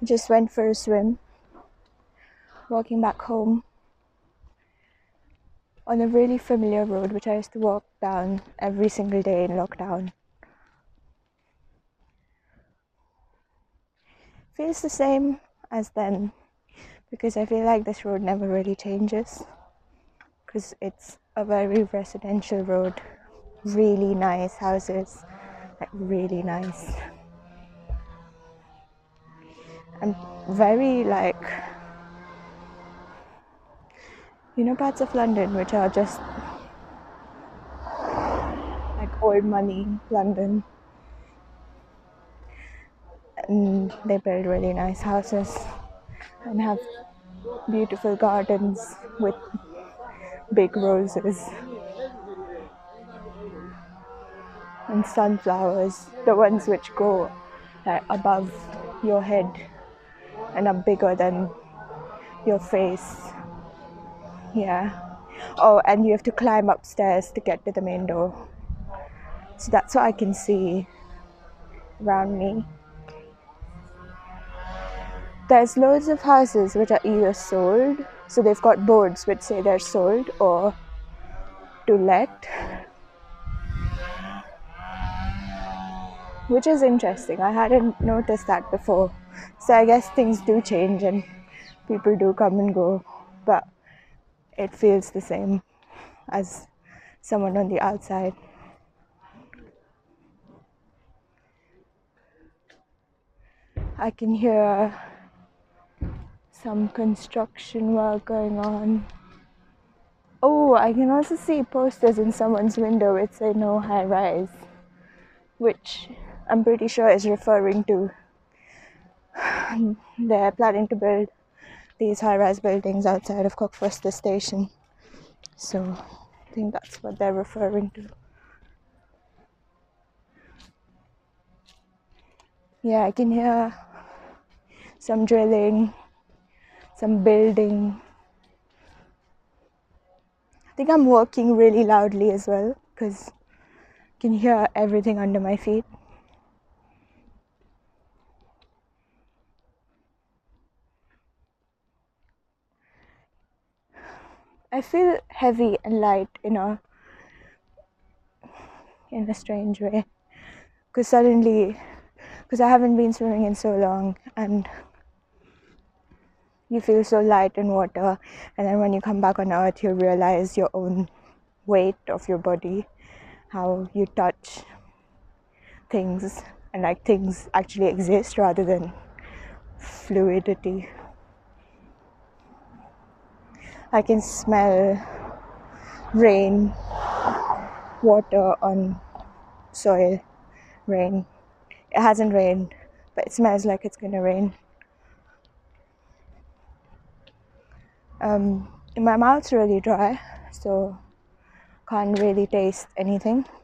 Just went for a swim, walking back home on a really familiar road which I used to walk down every single day in lockdown. Feels the same as then because I feel like this road never really changes because it's a very residential road, really nice houses, like really nice, and very like, parts of London which are just like old money London, and they build really nice houses and have beautiful gardens with big roses and sunflowers, the ones which go like above your head and are bigger than your face. Yeah. Oh, and you have to climb upstairs to get to the main door. So that's what I can see around me. There's loads of houses which are either sold, so they've got boards which say they're sold or to let, which is interesting. I hadn't noticed that before. So I guess things do change and people do come and go, but it feels the same as someone on the outside. I can hear some construction work going on. Oh, I can also see posters in someone's window which say no high rise, which I'm pretty sure is referring to they're planning to build these high-rise buildings outside of Cockfosters Station. So I think that's what they're referring to. Yeah, I can hear some drilling, some building. I think I'm walking really loudly as well because I can hear everything under my feet. I feel heavy and light in a strange way because I haven't been swimming in so long and you feel so light in water, and then when you come back on earth you realize your own weight of your body, how you touch things and like things actually exist rather than fluidity. I can smell rain, water on soil, rain. It hasn't rained, but it smells like it's gonna rain. My mouth's really dry, so can't really taste anything.